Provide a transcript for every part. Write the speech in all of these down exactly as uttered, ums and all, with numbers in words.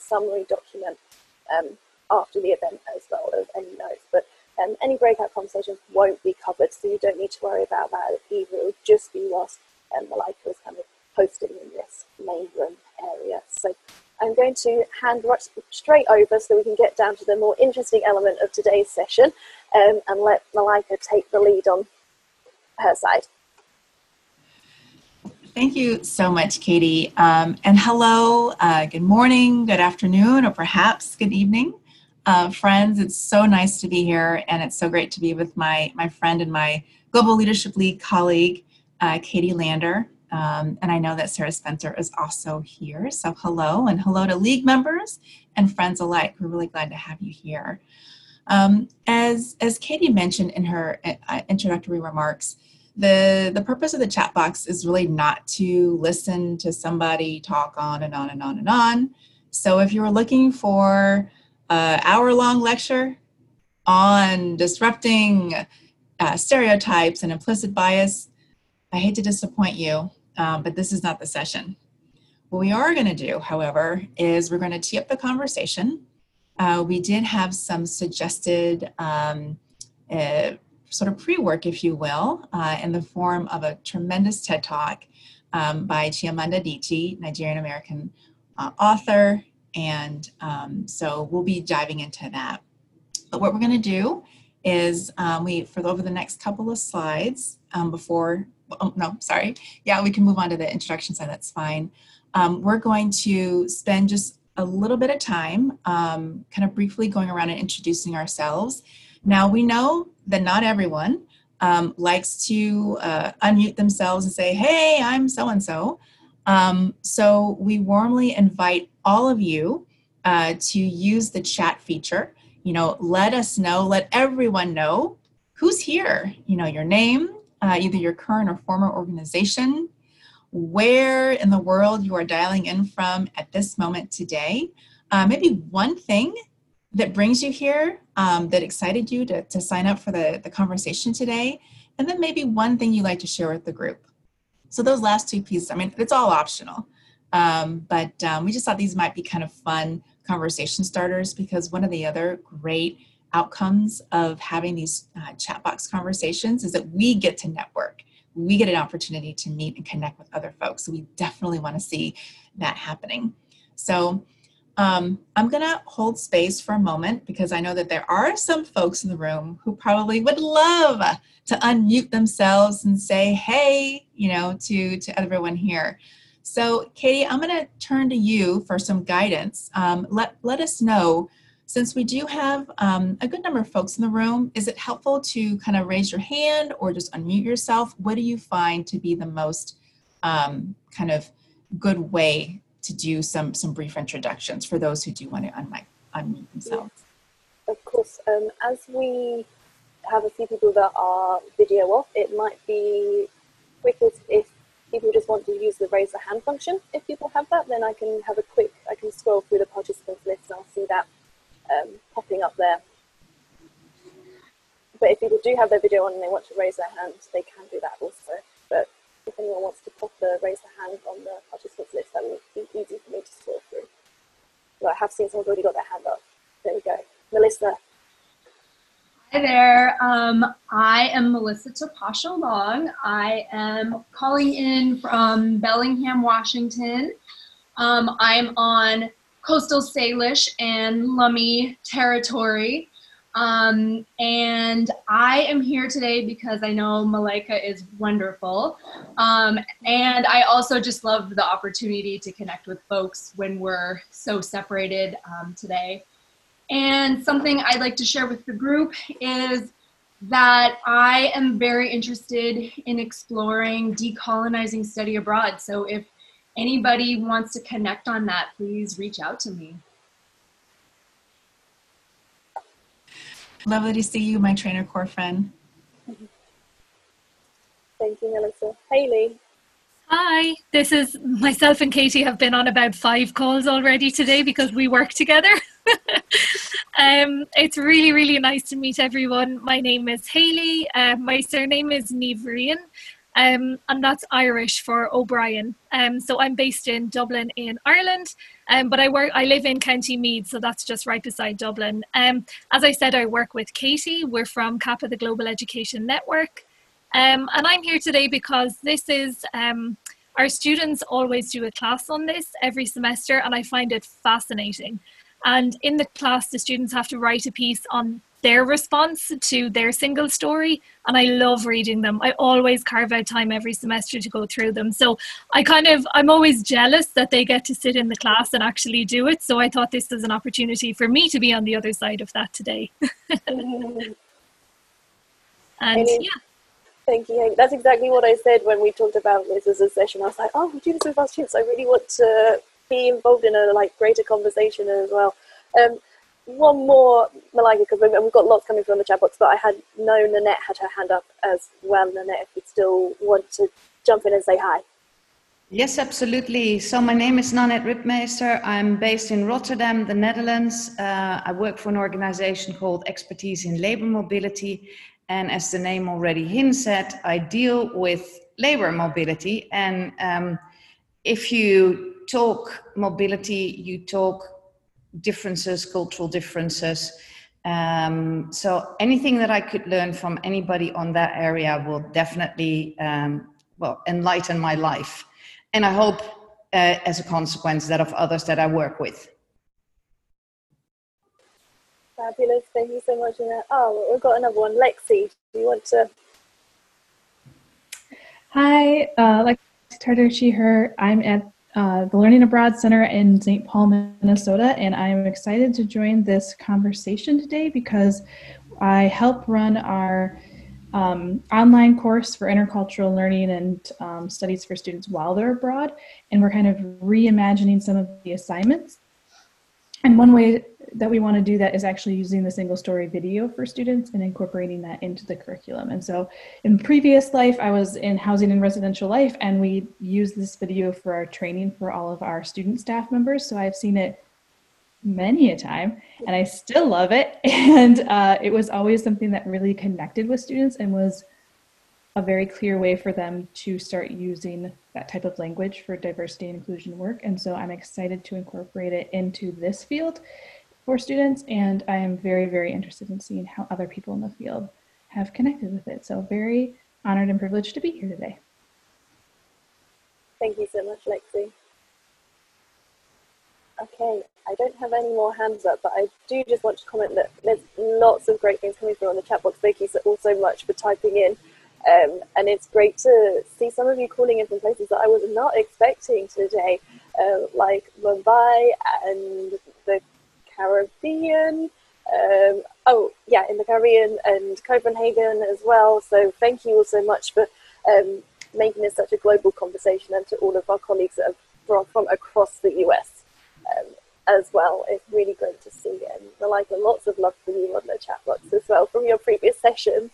summary document um, after the event as well of any notes. But um, any breakout conversations won't be covered, so you don't need to worry about that either. It will just be whilst um, Malika is kind of hosting in this main room area. So I'm going to hand right straight over so we can get down to the more interesting element of today's session, um, and let Malika take the lead on her side. Thank you so much, Katie. Um, and hello, uh, good morning, good afternoon, or perhaps good evening. Uh, friends, it's so nice to be here, and it's so great to be with my, my friend and my Global Leadership League colleague, uh, Katie Lander. Um, and I know that Sarah Spencer is also here. So hello, and hello to League members and friends alike. We're really glad to have you here. Um, as, as Katie mentioned in her uh, introductory remarks, the, the purpose of the chat box is really not to listen to somebody talk on and on and on and on. So if you were looking for an hour-long lecture on disrupting uh, stereotypes and implicit bias, I hate to disappoint you, um, but this is not the session. What we are going to do, however, is we're going to tee up the conversation. Uh, we did have some suggested um, uh, sort of pre-work, if you will, uh, in the form of a tremendous TED Talk um, by Chimamanda Adichie, Nigerian-American uh, author, and um, so we'll be diving into that. But what we're going to do is um, we, for over the next couple of slides, um, before, oh, no, sorry, yeah, we can move on to the introduction side, that's fine. Um, we're going to spend just a little bit of time um, kind of briefly going around and introducing ourselves. Now, we know that not everyone um, likes to uh, unmute themselves and say, hey, I'm so-and-so. Um, so we warmly invite all of you uh, to use the chat feature. You know, let us know, let everyone know who's here, you know, your name, uh, either your current or former organization, where in the world you are dialing in from at this moment today. Uh, maybe one thing that brings you here, um, that excited you to, to sign up for the, the conversation today, and then maybe one thing you'd like to share with the group. So those last two pieces, I mean, it's all optional, um, but um, we just thought these might be kind of fun conversation starters, because one of the other great outcomes of having these uh, chat box conversations is that we get to network. We get an opportunity to meet and connect with other folks. So we definitely want to see that happening. So um, I'm going to hold space for a moment, because I know that there are some folks in the room who probably would love to unmute themselves and say, hey, you know, to, to everyone here. So Katie, I'm going to turn to you for some guidance. Um, let, let us know, since we do have um, a good number of folks in the room, is it helpful to kind of raise your hand or just unmute yourself? What do you find to be the most um, kind of good way to do some, some brief introductions for those who do want to unmic, unmute themselves? Of course, um, as we have a few people that are video off, it might be quickest if people just want to use the raise the hand function. If people have that, then I can have a quick, I can scroll through the participants list and I'll see that um, popping up there. But if people do have their video on and they want to raise their hand, they can do that also. But if anyone wants to pop the raise the hand on the participants list, that would be easy for me to scroll through. But I have seen someone's already got their hand up. There we go. Melissa. Hi there. Um, I am Melissa Tapasha Long. I am calling in from Bellingham, Washington. Um, I'm on coastal Salish and Lummi territory. Um, and I am here today because I know Malika is wonderful. Um, and I also just love the opportunity to connect with folks when we're so separated um, today. And something I'd like to share with the group is that I am very interested in exploring decolonizing study abroad. So if anybody wants to connect on that, please reach out to me. Lovely to see you, my trainer core friend. Thank you, Melissa. Hayley. Hi, this is myself and Katie have been on about five calls already today because we work together. um, it's really, really nice to meet everyone. My name is Hayley. Uh, my surname is Nivrian. Um, and that's Irish for O'Brien. Um, so I'm based in Dublin in Ireland, um, but I work, I live in County Meath, so that's just right beside Dublin. Um, as I said, I work with Katie. We're from CAPA, the Global Education Network. Um, and I'm here today because this is, um, our students always do a class on this every semester, and I find it fascinating. And in the class, the students have to write a piece on their response to their single story, and I love reading them. I always carve out time every semester to go through them. So I kind of, I'm always jealous that they get to sit in the class and actually do it. So I thought this was an opportunity for me to be on the other side of that today. And Amy, yeah. Thank you. That's exactly what I said when we talked about this as a session. I was like, oh, we do this with our students. I really want to be involved in a like greater conversation as well. Um, one more, Malika, because we've got lots coming from the chat box, but I had known Nanette had her hand up as well. Nanette, if you still want to jump in and say hi. Yes, absolutely. So my name is Nanette Ripmeester. I'm based in Rotterdam, the Netherlands. Uh, I work for an organization called Expertise in Labor Mobility. And as the name already hints at, I deal with labor mobility. And um, if you talk mobility, you talk differences, cultural differences. Um, so anything that I could learn from anybody on that area will definitely, um, well, enlighten my life. And I hope, uh, as a consequence, that of others that I work with. Fabulous. Thank you so much, Nanette. Oh, we've got another one. Lexi, do you want to? Hi, uh, Lexi Tarducci, her. I'm at uh, the Learning Abroad Center in Saint Paul, Minnesota, and I'm excited to join this conversation today because I help run our um, online course for intercultural learning and um, studies for students while they're abroad, and we're kind of reimagining some of the assignments. And one way that we want to do that is actually using the single story video for students and incorporating that into the curriculum. And so in previous life, I was in housing and residential life, and we used this video for our training for all of our student staff members. So I've seen it many a time, and I still love it. And uh, it was always something that really connected with students and was a very clear way for them to start using that type of language for diversity and inclusion work. And so I'm excited to incorporate it into this field for students, and I am very, very interested in seeing how other people in the field have connected with it. So very honored and privileged to be here today. Thank you so much, Lexi. Okay, I don't have any more hands up, but I do just want to comment that there's lots of great things coming through on the chat box. Thank you so, all so much for typing in. Um, and it's great to see some of you calling in from places that I was not expecting today, uh, like Mumbai and the Caribbean. Um, oh, yeah, in the Caribbean and Copenhagen as well. So thank you all so much for um, making this such a global conversation, and to all of our colleagues that have from, from across the U S um, as well. It's really great to see. And Malika, lots of love for you on the chat box as well from your previous sessions.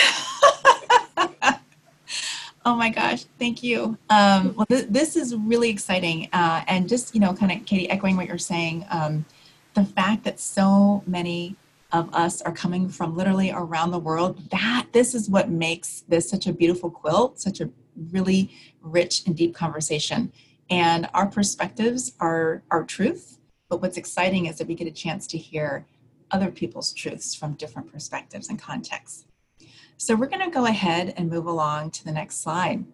Oh my gosh, thank you. Um, well, th this is really exciting. Uh, and just, you know, kind of, Katie, echoing what you're saying, um, the fact that so many of us are coming from literally around the world, that this is what makes this such a beautiful quilt, such a really rich and deep conversation. And our perspectives are our truth, but what's exciting is that we get a chance to hear other people's truths from different perspectives and contexts. So we're going to go ahead and move along to the next slide.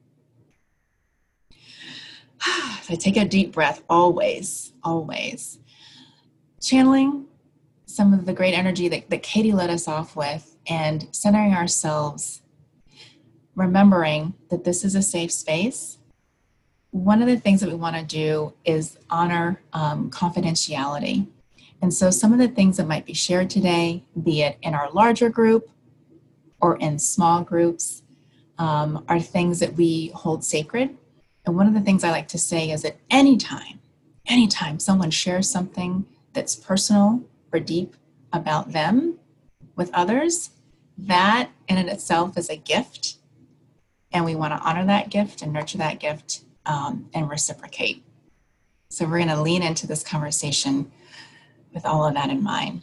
So take a deep breath, always, always. Channeling some of the great energy that, that Katie led us off with, and centering ourselves, remembering that this is a safe space. One of the things that we want to do is honor um, confidentiality. And so some of the things that might be shared today, be it in our larger group or in small groups, um, are things that we hold sacred. And one of the things I like to say is that anytime, anytime someone shares something that's personal or deep about them with others, that in and itself is a gift. And we want to honor that gift and nurture that gift um, and reciprocate. So we're going to lean into this conversation with all of that in mind.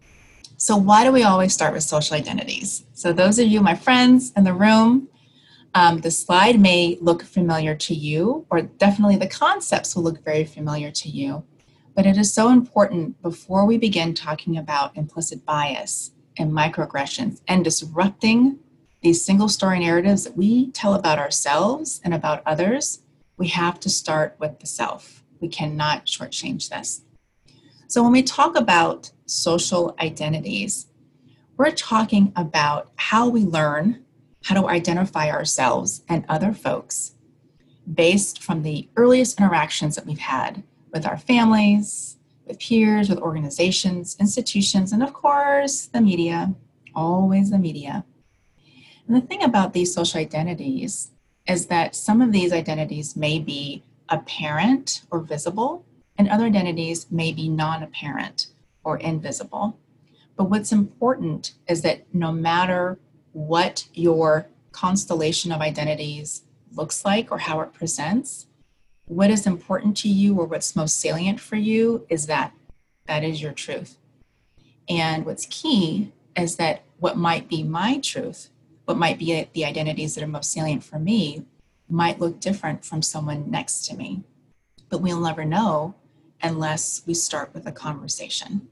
So why do we always start with social identities? So those of you, my friends in the room, Um, the slide may look familiar to you, or definitely the concepts will look very familiar to you, but it is so important before we begin talking about implicit bias and microaggressions and disrupting these single story narratives that we tell about ourselves and about others, we have to start with the self. We cannot shortchange this. So when we talk about social identities, we're talking about how we learn how to identify ourselves and other folks based from the earliest interactions that we've had with our families, with peers, with organizations, institutions, and of course, the media, always the media. And the thing about these social identities is that some of these identities may be apparent or visible, and other identities may be non-apparent or invisible. But what's important is that no matter what your constellation of identities looks like or how it presents, what is important to you or what's most salient for you is that that is your truth. And what's key is that what might be my truth, what might be the identities that are most salient for me, might look different from someone next to me. But we'll never know unless we start with a conversation.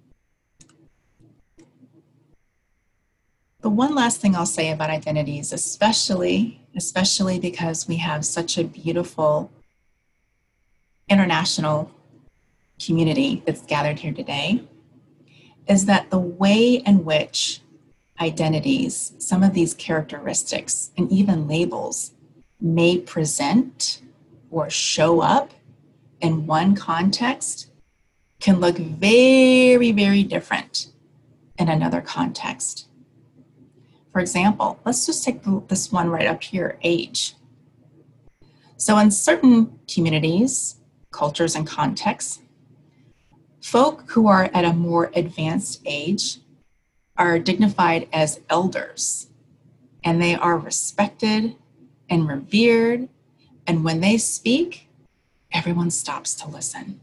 The one last thing I'll say about identities, especially, especially because we have such a beautiful international community that's gathered here today, is that the way in which identities, some of these characteristics and even labels may present or show up in one context can look very, very different in another context. For example, let's just take this one right up here, age. So in certain communities, cultures, and contexts, folk who are at a more advanced age are dignified as elders, and they are respected and revered, and when they speak, everyone stops to listen.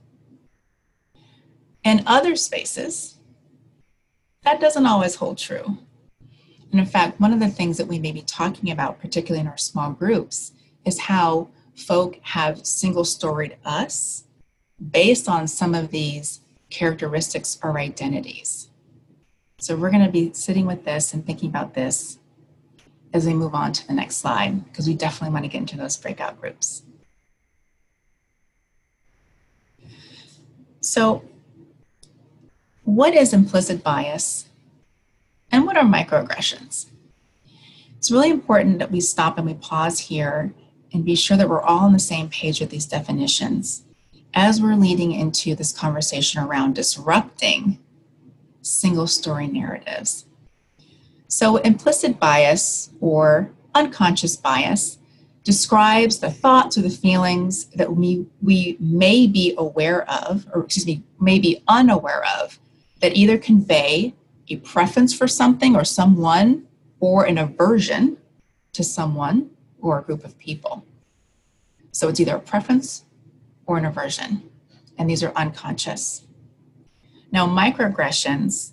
In other spaces, that doesn't always hold true. And in fact, one of the things that we may be talking about, particularly in our small groups, is how folk have single-storied us based on some of these characteristics or identities. So we're going to be sitting with this and thinking about this as we move on to the next slide, because we definitely want to get into those breakout groups. So what is implicit bias? And what are microaggressions? It's really important that we stop and we pause here and be sure that we're all on the same page with these definitions as we're leading into this conversation around disrupting single-story narratives. So implicit bias or unconscious bias describes the thoughts or the feelings that we, we may be aware of, or excuse me, may be unaware of, that either convey a preference for something or someone, or an aversion to someone or a group of people. So it's either a preference or an aversion, and these are unconscious. Now, microaggressions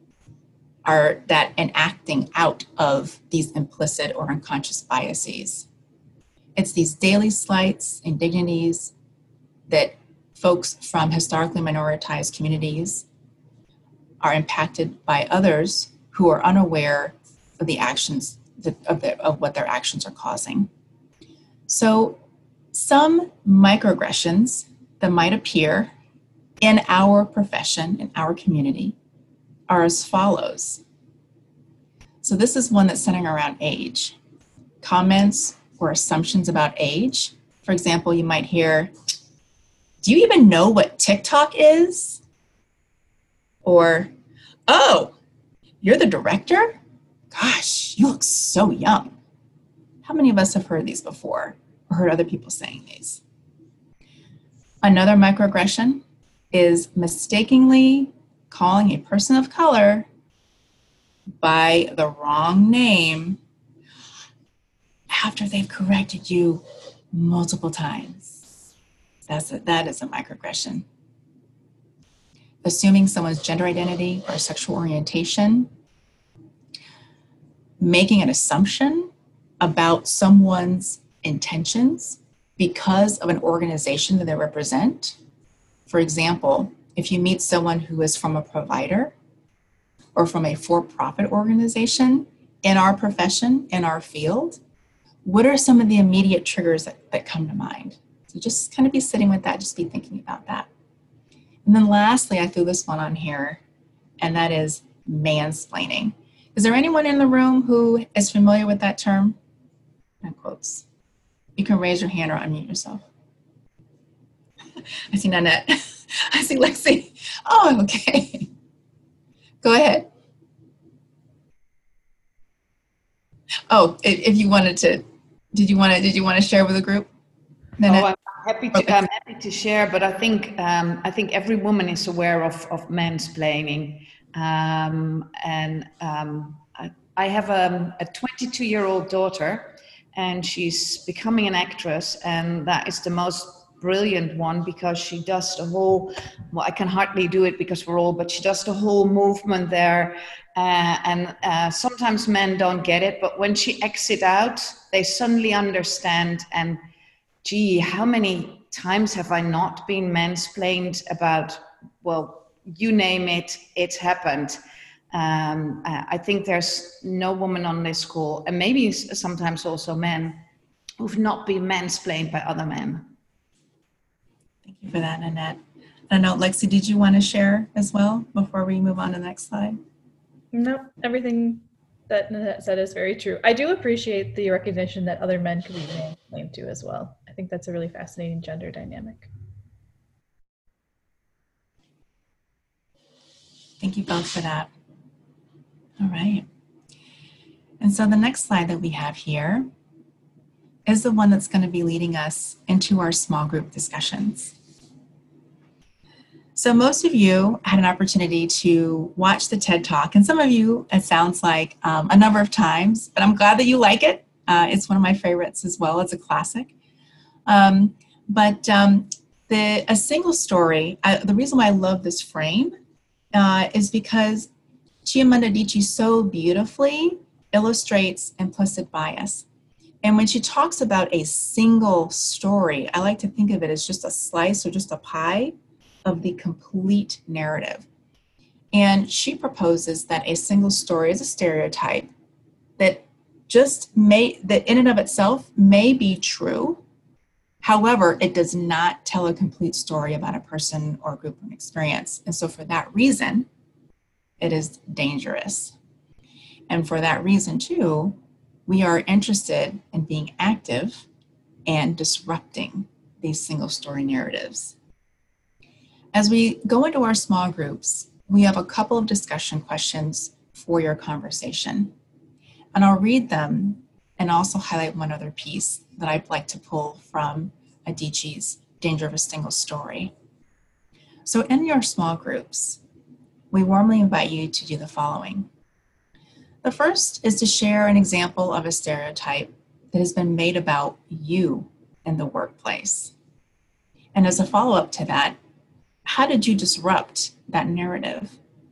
are that enacting out of these implicit or unconscious biases. It's these daily slights, indignities that folks from historically minoritized communities are impacted by others who are unaware of the actions that, of, the, of what their actions are causing. So some microaggressions that might appear in our profession, in our community, are as follows. So this is one that's centering around age. Comments or assumptions about age. For example, you might hear, "Do you even know what TikTok is?" Or, "Oh, you're the director? Gosh, you look so young." How many of us have heard these before or heard other people saying these? Another microaggression is mistakenly calling a person of color by the wrong name after they've corrected you multiple times. That's a, that is a microaggression. Assuming someone's gender identity or sexual orientation, making an assumption about someone's intentions because of an organization that they represent. For example, if you meet someone who is from a provider or from a for-profit organization in our profession, in our field, what are some of the immediate triggers that, that come to mind? So just kind of be sitting with that, just be thinking about that. And then lastly, I threw this one on here, and that is mansplaining. Is there anyone in the room who is familiar with that term? In quotes. You can raise your hand or unmute yourself. I see Nanette. I see Lexi. Oh, okay. Go ahead. Oh, if you wanted to, did you want to, did you want to share with the group? Nanette? Oh, I'm happy to, I'm happy to share, but I think, um, I think every woman is aware of, of mansplaining. Um, and um, I, I have a, a twenty-two year old daughter, and she's becoming an actress, and that is the most brilliant one because she does the whole, well, I can hardly do it because we're old, but she does the whole movement there. Uh, and uh, sometimes men don't get it, but when she acts it out, they suddenly understand. And gee, how many times have I not been mansplained about, well, you name it, it's happened. Um, I think there's no woman on this call, and maybe sometimes also men, who've not been mansplained by other men. Thank you for that, Nanette. I don't know, Lexi, did you want to share as well before we move on to the next slide? No, everything that Nanette said is very true. I do appreciate the recognition that other men could be mansplained to as well. I think that's a really fascinating gender dynamic. Thank you both for that. All right. And so the next slide that we have here is the one that's going to be leading us into our small group discussions. So most of you had an opportunity to watch the TED Talk, and some of you, it sounds like, um, a number of times, but I'm glad that you like it. Uh, it's one of my favorites as well. It's a classic. Um, but um, the, a single story, I, the reason why I love this frame uh, is because Chimamanda Adichie so beautifully illustrates implicit bias. And when she talks about a single story, I like to think of it as just a slice or just a pie of the complete narrative. And she proposes that a single story is a stereotype that just may, that in and of itself may be true. However, it does not tell a complete story about a person or group of experience. And so for that reason, it is dangerous. And for that reason too, we are interested in being active and disrupting these single story narratives. As we go into our small groups, we have a couple of discussion questions for your conversation. And I'll read them and also highlight one other piece that I'd like to pull from Adichie's Danger of a Single Story. So in your small groups, we warmly invite you to do the following. The first is to share an example of a stereotype that has been made about you in the workplace. And as a follow-up to that, how did you disrupt that narrative?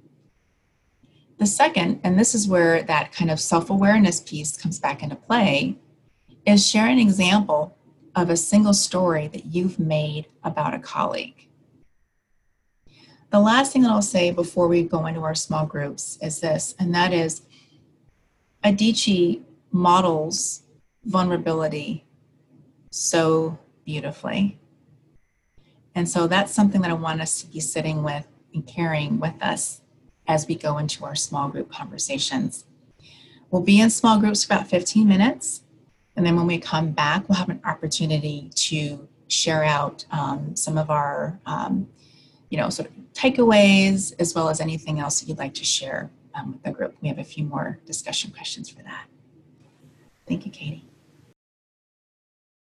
The second, and this is where that kind of self-awareness piece comes back into play, is share an example of a single story that you've made about a colleague. The last thing that I'll say before we go into our small groups is this, and that is Adichie models vulnerability so beautifully. And so that's something that I want us to be sitting with and carrying with us as we go into our small group conversations. We'll be in small groups for about fifteen minutes. And then when we come back, we'll have an opportunity to share out um, some of our, um, you know, sort of takeaways, as well as anything else that you'd like to share um, with the group. We have a few more discussion questions for that. Thank you, Katie.